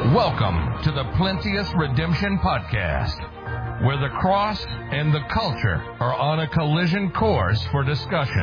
Welcome to the Plenteous Redemption Podcast, where the cross and the culture are on a collision course for discussion.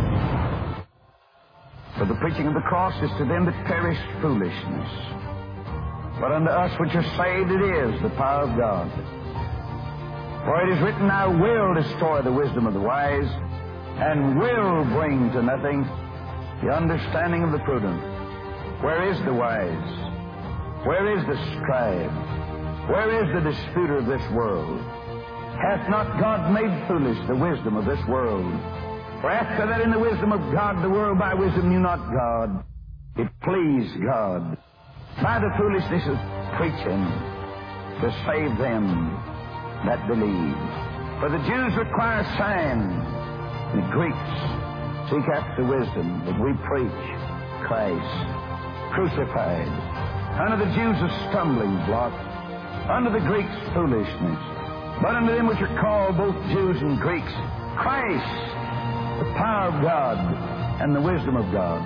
For the preaching of the cross is to them that perish foolishness, but unto us which are saved it is the power of God. For it is written, I will destroy the wisdom of the wise, and will bring to nothing the understanding of the prudent. Where is the wise? Where is the scribe? Where is the disputer of this world? Hath not God made foolish the wisdom of this world? For after that in the wisdom of God, the world by wisdom knew not God. It pleased God by the foolishness of preaching to save them that believe. For the Jews require signs, the Greeks seek after wisdom, but we preach Christ crucified. Unto the Jews a stumbling block, unto the Greeks foolishness, but unto them which are called both Jews and Greeks, Christ, the power of God and the wisdom of God.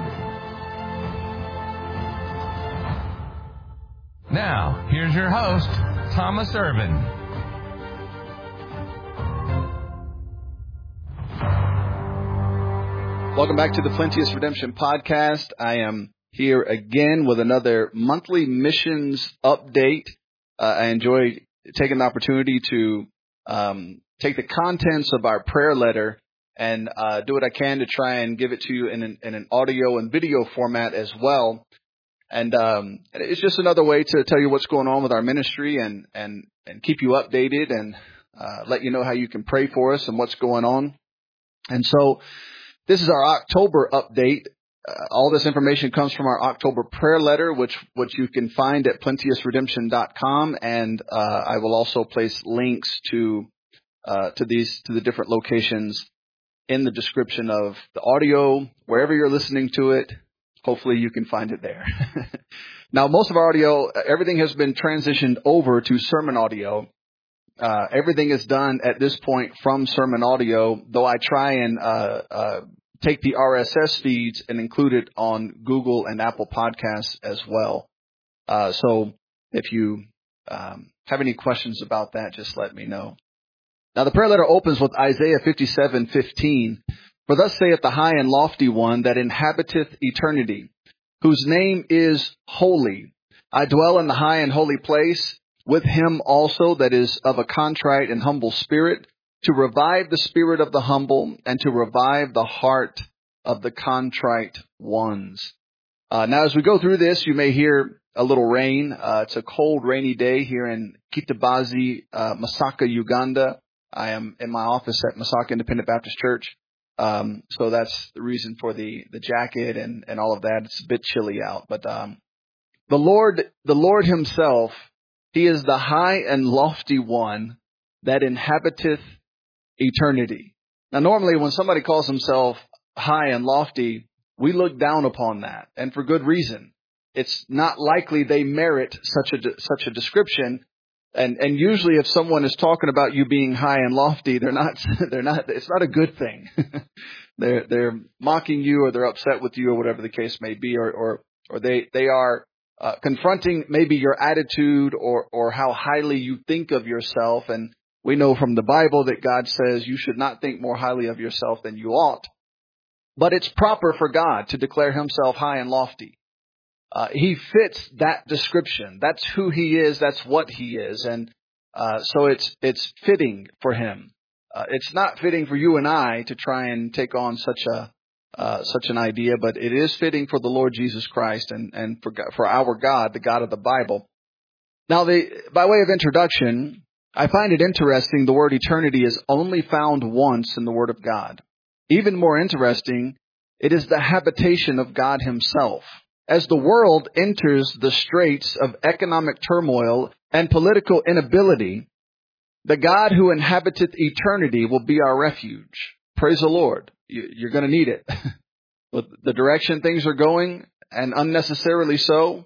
Now, here's your host, Thomas Irvin. Welcome back to the Plenteous Redemption Podcast. I am here again with another monthly missions update. I enjoy taking the opportunity to take the contents of our prayer letter and do what I can to try and give it to you in an audio and video format as well. And it's just another way to tell you what's going on with our ministry and keep you updated and let you know how you can pray for us and what's going on. And so this is our October update. All this information comes from our October prayer letter, which you can find at plenteousredemption.com, and I will also place links to the different locations in the description of the audio, wherever you're listening to it. Hopefully you can find it there. Now, most of our audio, everything has been transitioned over to sermon audio. Everything is done at this point from sermon audio, though I try and take the RSS feeds and include it on Google and Apple Podcasts as well. So if you have any questions about that, just let me know. Now the prayer letter opens with Isaiah 57:15. For thus saith the high and lofty one that inhabiteth eternity, whose name is holy. I dwell in the high and holy place, with him also that is of a contrite and humble spirit, to revive the spirit of the humble and to revive the heart of the contrite ones. Now, as we go through this, you may hear a little rain. It's a cold, rainy day here in Kitabazi, Masaka, Uganda. I am in my office at Masaka Independent Baptist Church. So that's the reason for the jacket and all of that. It's a bit chilly out, but the Lord himself, he is the high and lofty one that inhabiteth eternity. Now, normally when somebody calls himself high and lofty, we look down upon that, and for good reason. It's not likely they merit such a description. And usually if someone is talking about you being high and lofty, they're not, it's not a good thing. They're mocking you, or they're upset with you, or whatever the case may be, or they are confronting maybe your attitude or how highly you think of yourself. And we know from the Bible that God says you should not think more highly of yourself than you ought. But it's proper for God to declare himself high and lofty. He fits that description. That's who he is. That's what he is. And so it's fitting for him. It's not fitting for you and I to try and take on such an idea, but it is fitting for the Lord Jesus Christ and for our God, the God of the Bible. Now, by way of introduction, I find it interesting the word eternity is only found once in the Word of God. Even more interesting, it is the habitation of God himself. As the world enters the straits of economic turmoil and political inability, the God who inhabiteth eternity will be our refuge. Praise the Lord. You're going to need it. With the direction things are going, and unnecessarily so,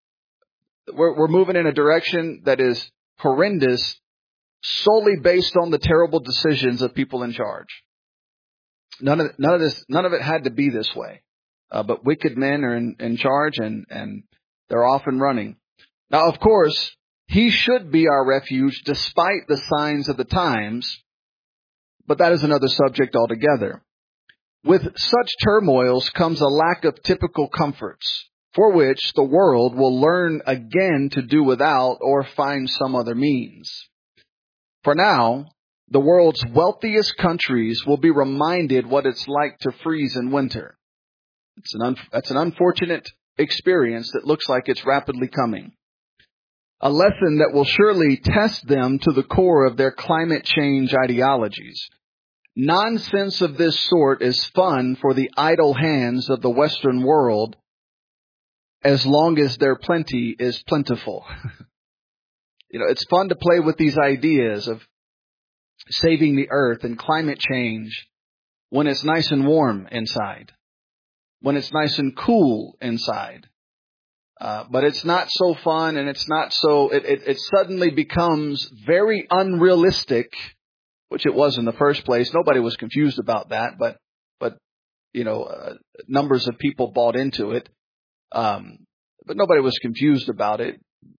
we're moving in a direction that is horrendous, solely based on the terrible decisions of people in charge. None of it had to be this way. But wicked men are in charge, and they're off and running. Now, of course, he should be our refuge despite the signs of the times, but that is another subject altogether. With such turmoils comes a lack of typical comforts, for which the world will learn again to do without or find some other means. For now, the world's wealthiest countries will be reminded what it's like to freeze in winter. That's an unfortunate experience that looks like it's rapidly coming. A lesson that will surely test them to the core of their climate change ideologies. Nonsense of this sort is fun for the idle hands of the Western world as long as their plenty is plentiful. It's fun to play with these ideas of saving the earth and climate change when it's nice and warm inside, when it's nice and cool inside. But it's not so fun, and it's not so, it suddenly becomes very unrealistic, which it was in the first place. Nobody was confused about that, but numbers of people bought into it. But nobody was confused about it.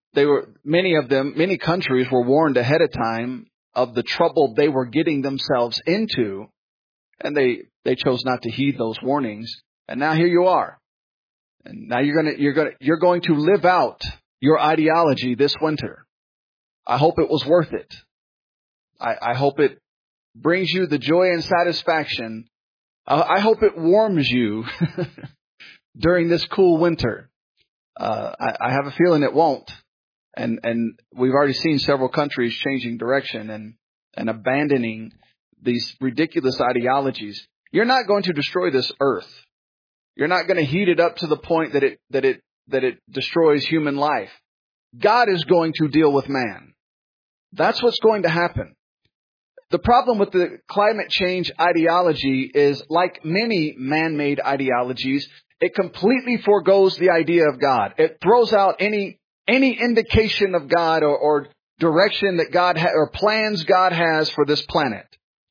Many countries were warned ahead of time of the trouble they were getting themselves into, and they chose not to heed those warnings. And now here you are. And now you're going to live out your ideology this winter. I hope it was worth it. I hope it brings you the joy and satisfaction. I hope it warms you during this cool winter. I have a feeling it won't. And we've already seen several countries changing direction and abandoning these ridiculous ideologies. You're not going to destroy this earth. You're not going to heat it up to the point that it destroys human life. God is going to deal with man. That's what's going to happen. The problem with the climate change ideology is, like many man-made ideologies, it completely forgoes the idea of God. It throws out any indication of God or direction that God or plans God has for this planet.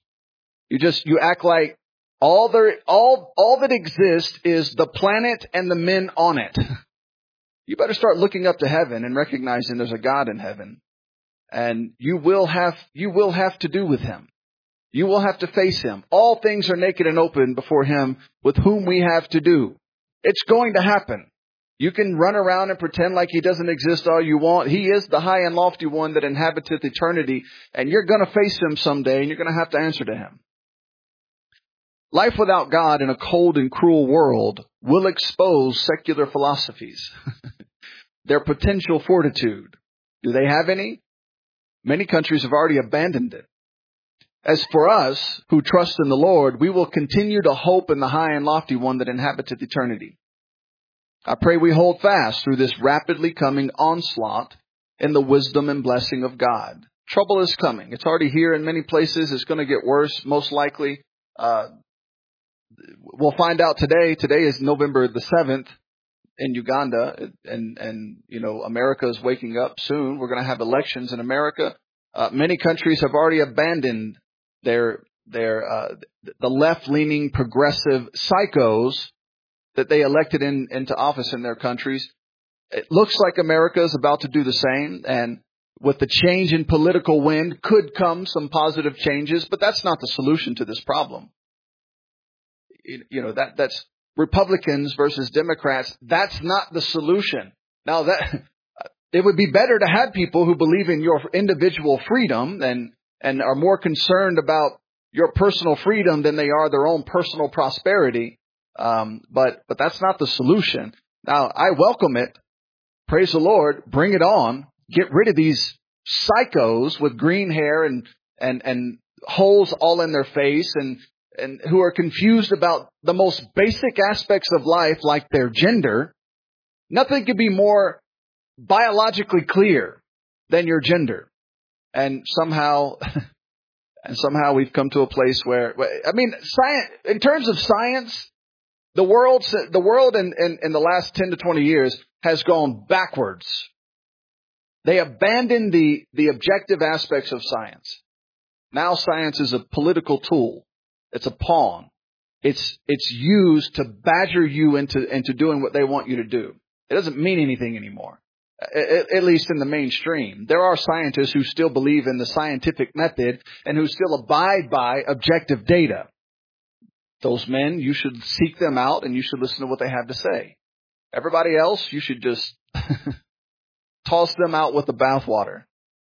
You act like all that exists is the planet and the men on it. You better start looking up to heaven and recognizing there's a God in heaven. And you will have to do with him. You will have to face him. All things are naked and open before him with whom we have to do. It's going to happen. You can run around and pretend like he doesn't exist all you want. He is the high and lofty one that inhabiteth eternity. And you're going to face him someday, and you're going to have to answer to him. Life without God in a cold and cruel world will expose secular philosophies. Their potential fortitude. Do they have any? Many countries have already abandoned it. As for us who trust in the Lord, we will continue to hope in the high and lofty one that inhabiteth eternity. I pray we hold fast through this rapidly coming onslaught in the wisdom and blessing of God. Trouble is coming. It's already here in many places. It's going to get worse, most likely. We'll find out today. Today is November the 7th in Uganda, and America is waking up soon. We're going to have elections in America. Many countries have already abandoned the left-leaning progressive psychos that they elected into office in their countries. It looks like America is about to do the same, and with the change in political wind could come some positive changes, but that's not the solution to this problem. That's Republicans versus Democrats. That's not the solution. Now, it would be better to have people who believe in your individual freedom and are more concerned about your personal freedom than they are their own personal prosperity. But that's not the solution. Now, I welcome it. Praise the Lord. Bring it on. Get rid of these psychos with green hair and holes all in their face and who are confused about the most basic aspects of life, like their gender. Nothing could be more biologically clear than your gender. And somehow we've come to a place where, science, in terms of science, the world in the last 10 to 20 years has gone backwards. They abandoned the objective aspects of science. Now science is a political tool. It's a pawn. It's used to badger you into doing what they want you to do. It doesn't mean anything anymore. at least in the mainstream. There are scientists who still believe in the scientific method and who still abide by objective data. Those men, you should seek them out and you should listen to what they have to say. Everybody else, you should just toss them out with the bathwater.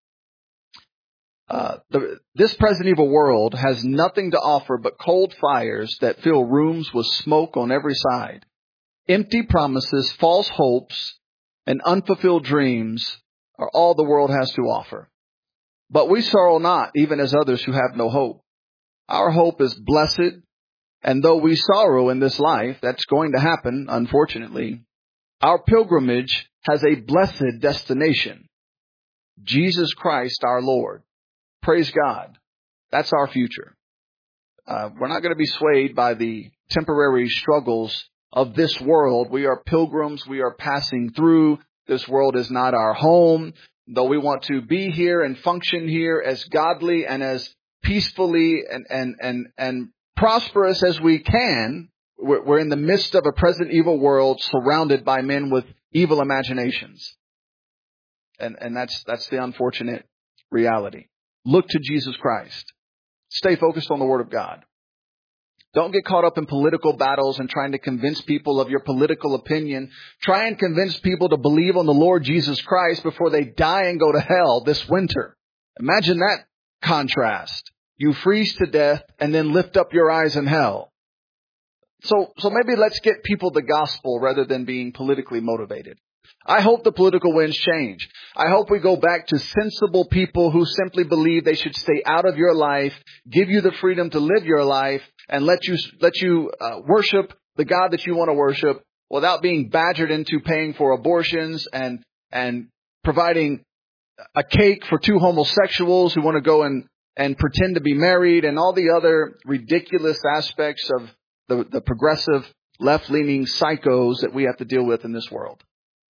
This present evil world has nothing to offer but cold fires that fill rooms with smoke on every side. Empty promises, false hopes, and unfulfilled dreams are all the world has to offer. But we sorrow not, even as others who have no hope. Our hope is blessed, and though we sorrow in this life, that's going to happen, unfortunately, our pilgrimage has a blessed destination. Jesus Christ our Lord. Praise God. That's our future. We're not going to be swayed by the temporary struggles of this world. We are pilgrims. We are passing through. This world is not our home. Though we want to be here and function here as godly and as peacefully and prosperous as we can, we're in the midst of a present evil world surrounded by men with evil imaginations. And that's the unfortunate reality. Look to Jesus Christ. Stay focused on the Word of God. Don't get caught up in political battles and trying to convince people of your political opinion. Try and convince people to believe on the Lord Jesus Christ before they die and go to hell this winter. Imagine that contrast. You freeze to death and then lift up your eyes in hell. So maybe let's get people the gospel rather than being politically motivated. I hope the political winds change. I hope we go back to sensible people who simply believe they should stay out of your life, give you the freedom to live your life, and let you worship the God that you want to worship without being badgered into paying for abortions and providing a cake for two homosexuals who want to go and pretend to be married and all the other ridiculous aspects of the progressive left-leaning psychos that we have to deal with in this world.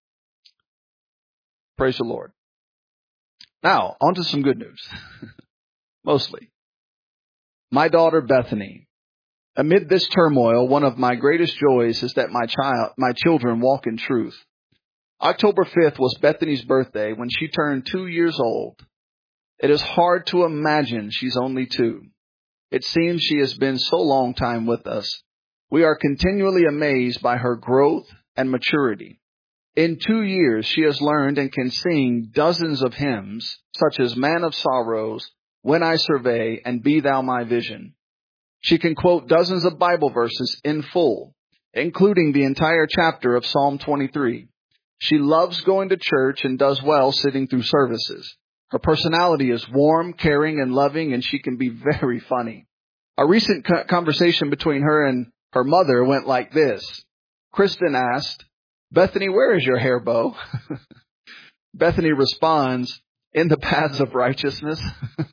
Praise the Lord. Now, on to some good news. Mostly. My daughter Bethany. Amid this turmoil, one of my greatest joys is that my children walk in truth. October 5th was Bethany's birthday when she turned 2 years old. It is hard to imagine she's only 2. It seems she has been so long time with us. We are continually amazed by her growth and maturity. In 2 years, she has learned and can sing dozens of hymns, such as Man of Sorrows, When I Survey, and Be Thou My Vision. She can quote dozens of Bible verses in full, including the entire chapter of Psalm 23. She loves going to church and does well sitting through services. Her personality is warm, caring, and loving, and she can be very funny. A recent conversation between her and her mother went like this. Kristen asked, Bethany, where is your hair bow? Bethany responds, in the paths of righteousness.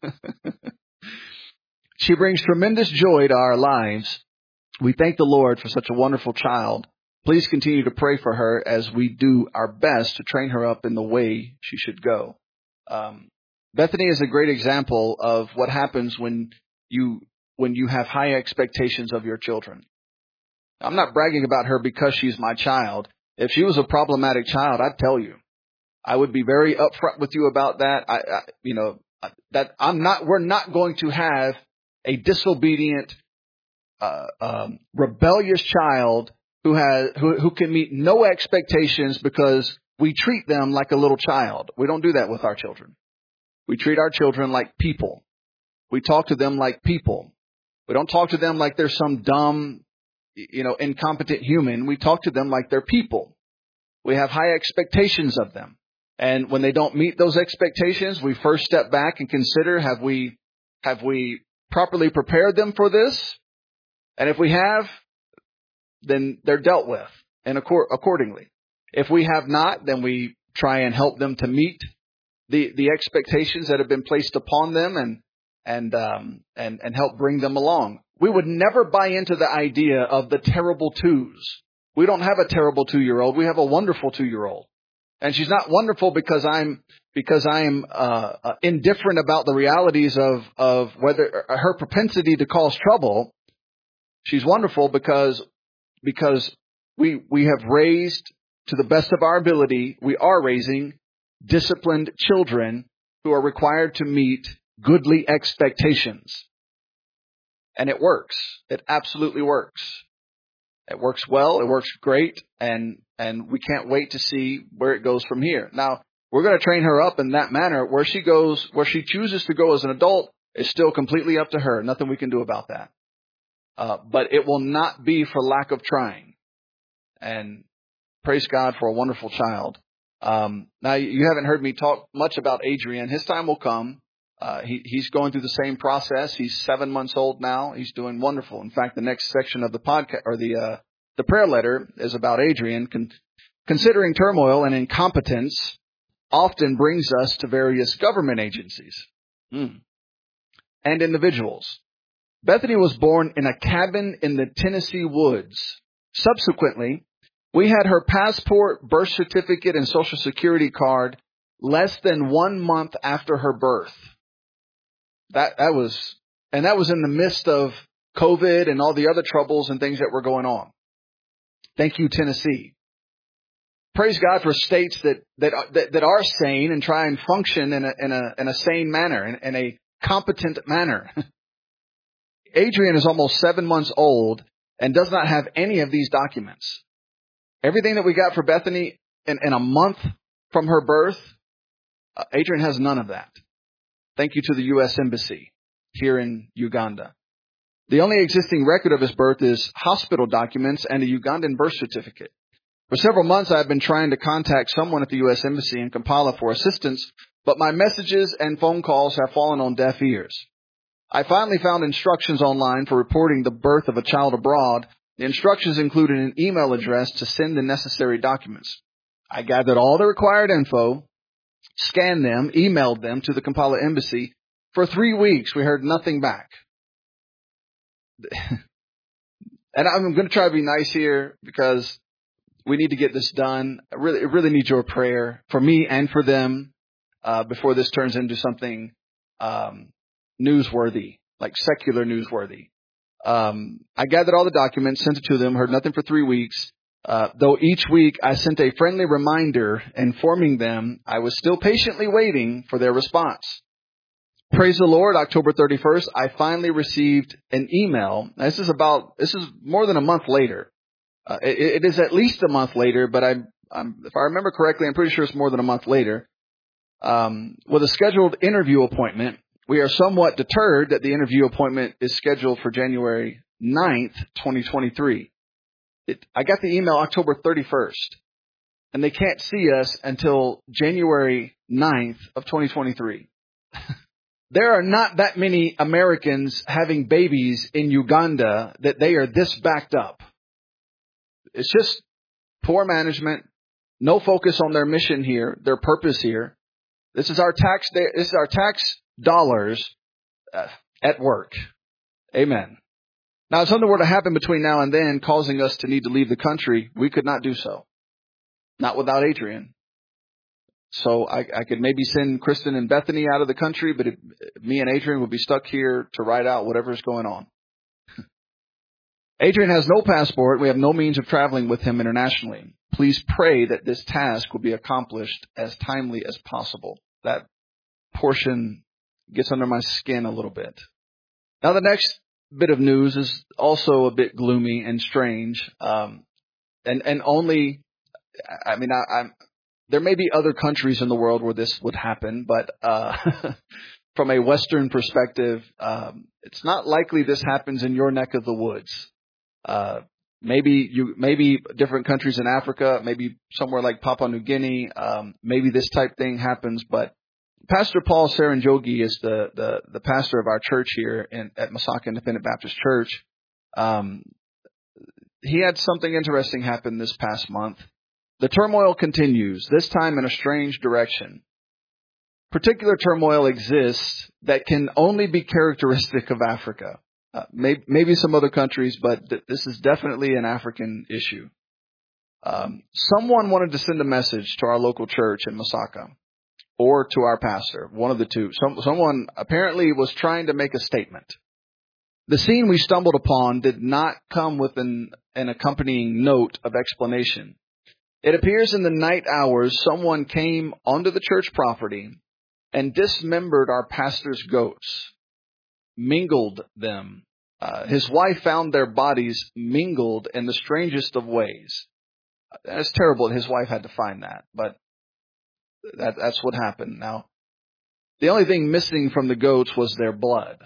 She brings tremendous joy to our lives. We thank the Lord for such a wonderful child. Please continue to pray for her as we do our best to train her up in the way she should go. Bethany is a great example of what happens when you have high expectations of your children. I'm not bragging about her because she's my child. If she was a problematic child, I'd tell you. I would be very upfront with you about that. We're not going to have a disobedient, rebellious child who can meet no expectations because we treat them like a little child. We don't do that with our children. We treat our children like people. We talk to them like people. We don't talk to them like they're some dumb, incompetent human. We talk to them like they're people. We have high expectations of them. And when they don't meet those expectations, we first step back and consider, have we properly prepared them for this? And if we have, then they're dealt with and accordingly. If we have not, then we try and help them to meet the expectations that have been placed upon them and help bring them along. We would never buy into the idea of the terrible twos. We don't have a terrible 2-year-old. We have a wonderful 2-year-old. And she's not wonderful because I'm indifferent about the realities of whether her propensity to cause trouble. She's wonderful because we have raised to the best of our ability. We are raising disciplined children who are required to meet goodly expectations. And it works. It absolutely works. It works well. It works great. And we can't wait to see where it goes from here. Now, we're going to train her up in that manner. Where she goes, where she chooses to go as an adult is still completely up to her. Nothing we can do about that. But it will not be for lack of trying. And praise God for a wonderful child. Now, you haven't heard me talk much about Adrian. His time will come. He's going through the same process. He's 7 months old now. He's doing wonderful. In fact, the next section of the podcast or the prayer letter is about Adrian. Considering turmoil and incompetence often brings us to various government agencies and individuals. Bethany was born in a cabin in the Tennessee woods. Subsequently, we had her passport, birth certificate, and Social Security card less than 1 month after her birth. That was in the midst of COVID and all the other troubles and things that were going on. Thank you, Tennessee. Praise God for states that are sane and try and function in a sane manner, in a competent manner. Adrian is almost 7 months old and does not have any of these documents. Everything that we got for Bethany in a month from her birth, Adrian has none of that. Thank you to the U.S. Embassy here in Uganda. The only existing record of his birth is hospital documents and a Ugandan birth certificate. For several months, I've been trying to contact someone at the U.S. Embassy in Kampala for assistance, but my messages and phone calls have fallen on deaf ears. I finally found instructions online for reporting the birth of a child abroad. The instructions included an email address to send the necessary documents. I gathered all the required info, scanned them, emailed them to the Kampala Embassy. For 3 weeks, we heard nothing back. And I'm going to try to be nice here because we need to get this done. I really need your prayer for me and for them before this turns into something newsworthy, like secular newsworthy. I gathered all the documents, sent it to them, heard nothing for 3 weeks. Though each week I sent a friendly reminder informing them I was still patiently waiting for their response. Praise the Lord, October 31st, I finally received an email. This is more than a month later. It is at least a month later, but if I remember correctly, I'm pretty sure it's more than a month later. With a scheduled interview appointment. We are somewhat deterred that the interview appointment is scheduled for January 9th, 2023. I got the email October 31st, and they can't see us until January 9th of 2023. There are not that many Americans having babies in Uganda that they are this backed up. It's just poor management, no focus on their mission here, their purpose here. This is our tax dollars at work. Amen. Now, if something were to happen between now and then causing us to need to leave the country, we could not do so. Not without Adrian. So I could maybe send Kristen and Bethany out of the country, but me and Adrian would be stuck here to ride out whatever's going on. Adrian has no passport. We have no means of traveling with him internationally. Please pray that this task will be accomplished as timely as possible. That portion gets under my skin a little bit. Now, the next bit of news is also a bit gloomy and strange. There may be other countries in the world where this would happen, but from a Western perspective, it's not likely this happens in your neck of the woods. Maybe different countries in Africa, maybe somewhere like Papua New Guinea, maybe this type thing happens. But Pastor Paul Saranjogi is the pastor of our church here at Masaka Independent Baptist Church. He had something interesting happen this past month. The turmoil continues, this time in a strange direction. Particular turmoil exists that can only be characteristic of Africa. Maybe some other countries, but this is definitely an African issue. Someone wanted to send a message to our local church in Masaka or to our pastor, one of the two. Someone apparently was trying to make a statement. The scene we stumbled upon did not come with an accompanying note of explanation. It appears in the night hours someone came onto the church property and dismembered our pastor's goats, mingled them. His wife found their bodies mingled in the strangest of ways. That's terrible that his wife had to find that, but that's what happened. Now, the only thing missing from the goats was their blood.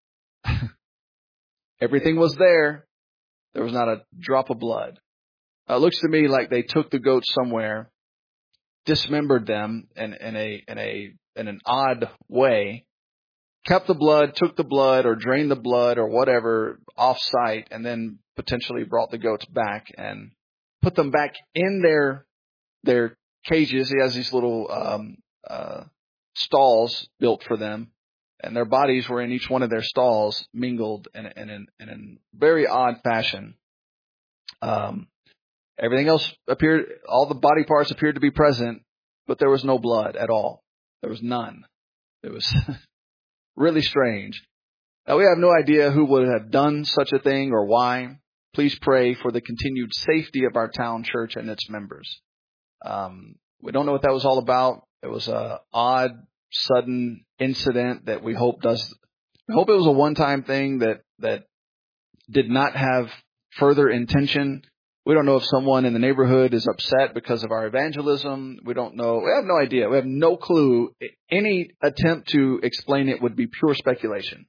Everything was there. There was not a drop of blood. It looks to me like they took the goats somewhere, dismembered them in an odd way, kept the blood, took the blood, or drained the blood, or whatever off site, and then potentially brought the goats back and put them back in their cages. He has these little stalls built for them, and their bodies were in each one of their stalls, mingled in a very odd fashion. Everything else appeared, all the body parts appeared to be present, but there was no blood at all. There was none. It was really strange. Now, we have no idea who would have done such a thing or why. Please pray for the continued safety of our town church and its members. We don't know what that was all about. It was a odd, sudden incident that we hope it was a one-time thing that did not have further intention. We don't know if someone in the neighborhood is upset because of our evangelism. We don't know. We have no idea. We have no clue. Any attempt to explain it would be pure speculation.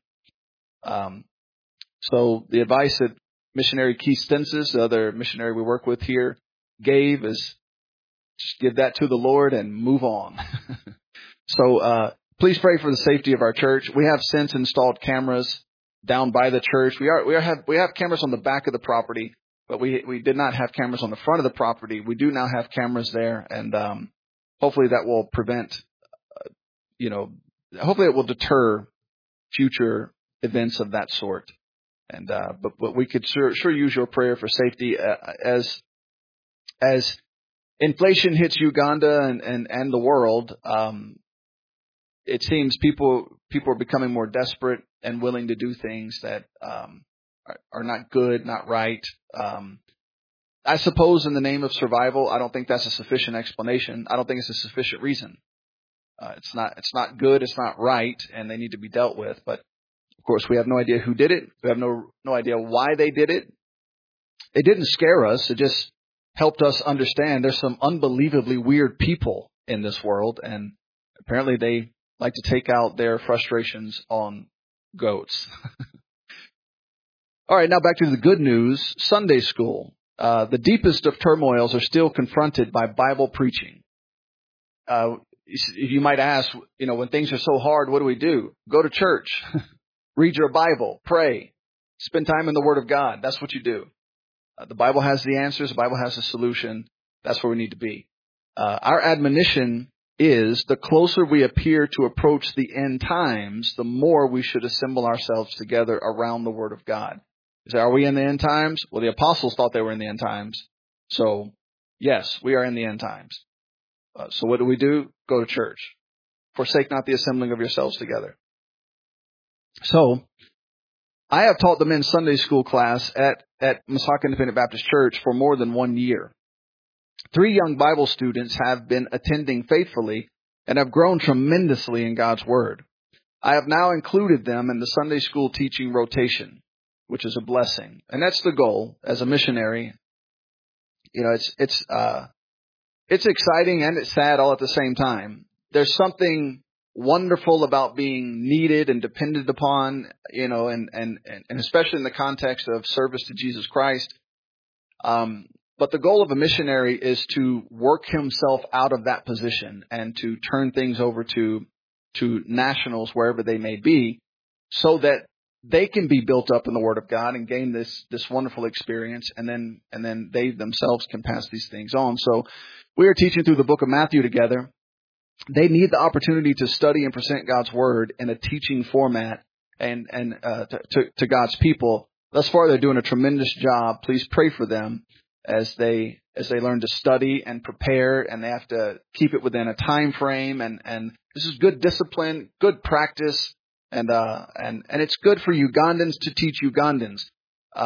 So the advice that missionary Keith Stensis, the other missionary we work with here, gave is just give that to the Lord and move on. So please pray for the safety of our church. We have since installed cameras down by the church. We have cameras on the back of the property, but we did not have cameras on the front of the property. We do now have cameras there, and hopefully that will prevent, hopefully it will deter future events of that sort. And but we could sure use your prayer for safety as inflation hits Uganda and the world. It seems people are becoming more desperate and willing to do things that are not good, not right. I suppose in the name of survival, I don't think that's a sufficient explanation. I don't think it's a sufficient reason. It's not good, it's not right, and they need to be dealt with. But of course, we have no idea who did it. We have no idea why they did it. It didn't scare us. It just helped us understand there's some unbelievably weird people in this world, and apparently they like to take out their frustrations on goats. All right, now back to the good news. Sunday school. The deepest of turmoils are still confronted by Bible preaching. You might ask, when things are so hard, what do? Go to church, read your Bible, pray, spend time in the Word of God. That's what you do. The Bible has the answers. The Bible has the solution. That's where we need to be. Our admonition is the closer we appear to approach the end times, the more we should assemble ourselves together around the Word of God. You say, are we in the end times? Well, the apostles thought they were in the end times. So, yes, we are in the end times. So what do? Go to church. Forsake not the assembling of yourselves together. So, I have taught the men's Sunday school class at Missaukah Independent Baptist Church for more than 1 year. 3 young Bible students have been attending faithfully and have grown tremendously in God's Word. I have now included them in the Sunday school teaching rotation, which is a blessing. And that's the goal as a missionary. It's exciting and it's sad all at the same time. There's something wonderful about being needed and depended upon, and especially in the context of service to Jesus Christ. But the goal of a missionary is to work himself out of that position and to turn things over to nationals wherever they may be, so that they can be built up in the Word of God and gain this wonderful experience, and then they themselves can pass these things on. So we are teaching through the book of Matthew together. They need the opportunity to study and present God's Word in a teaching format and to God's people. Thus far, they're doing a tremendous job. Please pray for them as they learn to study and prepare, and they have to keep it within a time frame. And this is good discipline, good practice, and it's good for Ugandans to teach Ugandans.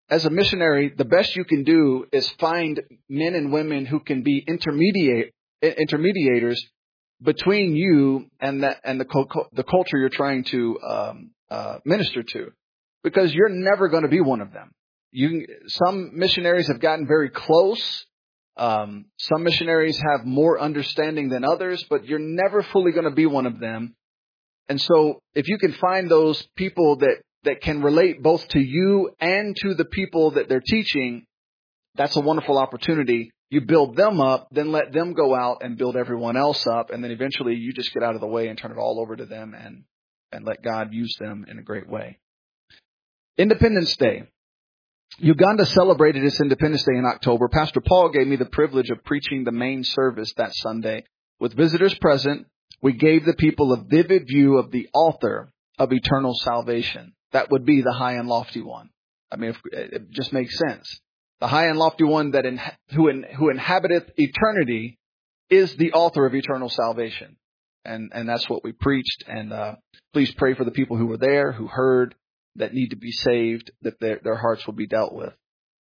as a missionary, the best you can do is find men and women who can be intermediators between you and the culture you're trying to minister to, because you're never going to be one of them. Some missionaries have gotten very close. Some missionaries have more understanding than others, but you're never fully going to be one of them. And so if you can find those people that can relate both to you and to the people that they're teaching, that's a wonderful opportunity. You build them up, then let them go out and build everyone else up. And then eventually you just get out of the way and turn it all over to them and let God use them in a great way. Independence Day. Uganda celebrated its Independence Day in October. Pastor Paul gave me the privilege of preaching the main service that Sunday. With visitors present, we gave the people a vivid view of the author of eternal salvation. That would be the high and lofty one. I mean, it just makes sense. The high and lofty one that who inhabiteth eternity is the author of eternal salvation. And that's what we preached. And please pray for the people who were there, who heard, that need to be saved, that their hearts will be dealt with.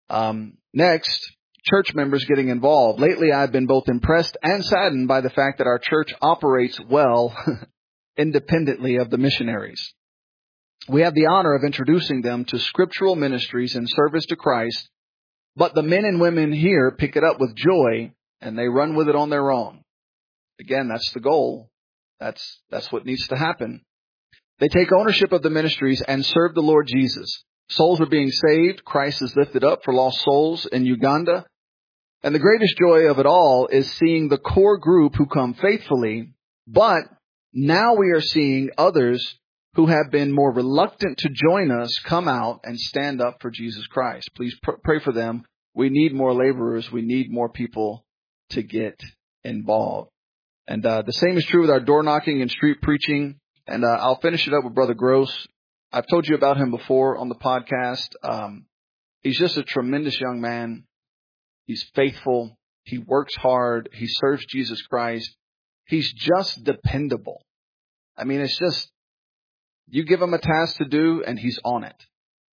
Next, church members getting involved. Lately, I've been both impressed and saddened by the fact that our church operates well independently of the missionaries. We have the honor of introducing them to scriptural ministries in service to Christ, but the men and women here pick it up with joy and they run with it on their own. Again, that's the goal. That's what needs to happen. They take ownership of the ministries and serve the Lord Jesus. Souls are being saved. Christ is lifted up for lost souls in Uganda. And the greatest joy of it all is seeing the core group who come faithfully. But now we are seeing others who have been more reluctant to join us come out and stand up for Jesus Christ. Please pray for them. We need more laborers. We need more people to get involved. And the same is true with our door knocking and street preaching. And I'll finish it up with Brother Gross. I've told you about him before on the podcast. He's just a tremendous young man. He's faithful. He works hard. He serves Jesus Christ. He's just dependable. I mean, it's just, you give him a task to do and he's on it.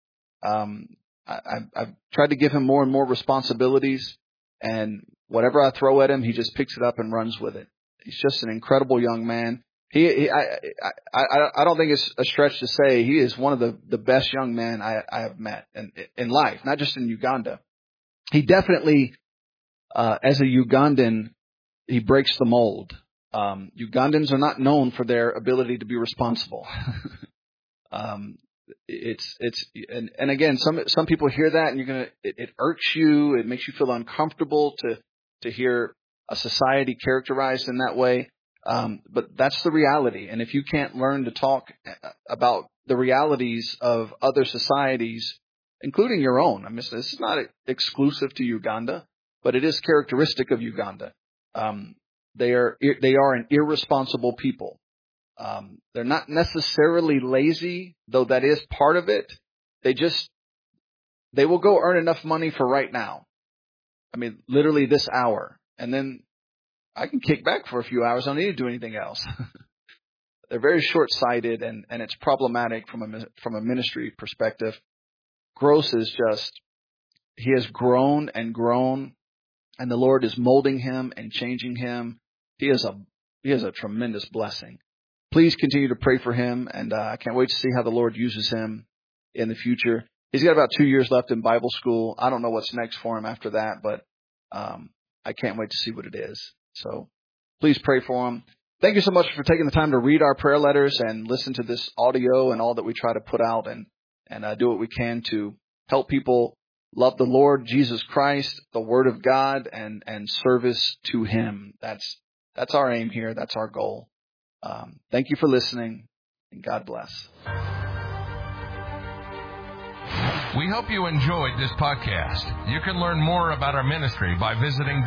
I've tried to give him more and more responsibilities, and whatever I throw at him, he just picks it up and runs with it. He's just an incredible young man. I don't think it's a stretch to say he is one of the best young men I have met in life, not just in Uganda. He definitely, as a Ugandan, he breaks the mold. Ugandans are not known for their ability to be responsible. And again, some people hear that and it irks you. It makes you feel uncomfortable to hear a society characterized in that way. But that's the reality. And if you can't learn to talk about the realities of other societies, including your own, I mean, this is not exclusive to Uganda, but it is characteristic of Uganda. They are an irresponsible people. They're not necessarily lazy, though that is part of it. They will go earn enough money for right now. I mean, literally this hour. And then I can kick back for a few hours. I don't need to do anything else. They're very short-sighted, and it's problematic from a ministry perspective. Gross is he has grown and grown, and the Lord is molding him and changing him. He is a tremendous blessing. Please continue to pray for him, and I can't wait to see how the Lord uses him in the future. He's got about 2 years left in Bible school. I don't know what's next for him after that, but I can't wait to see what it is. So please pray for him. Thank you so much for taking the time to read our prayer letters and listen to this audio and all that we try to put out and do what we can to help people love the Lord Jesus Christ, the Word of God, and service to Him. That's our aim here. That's our goal. Thank you for listening, and God bless. We hope you enjoyed this podcast. You can learn more about our ministry by visiting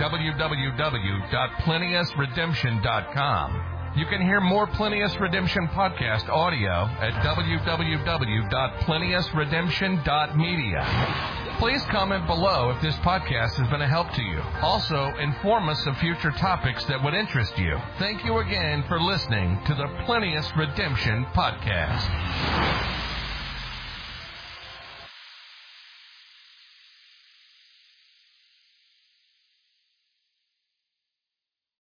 www.plenteousredemption.com. You can hear more Plenteous Redemption podcast audio at www.plenteousredemption.media. Please comment below if this podcast has been a help to you. Also, inform us of future topics that would interest you. Thank you again for listening to the Plenteous Redemption podcast.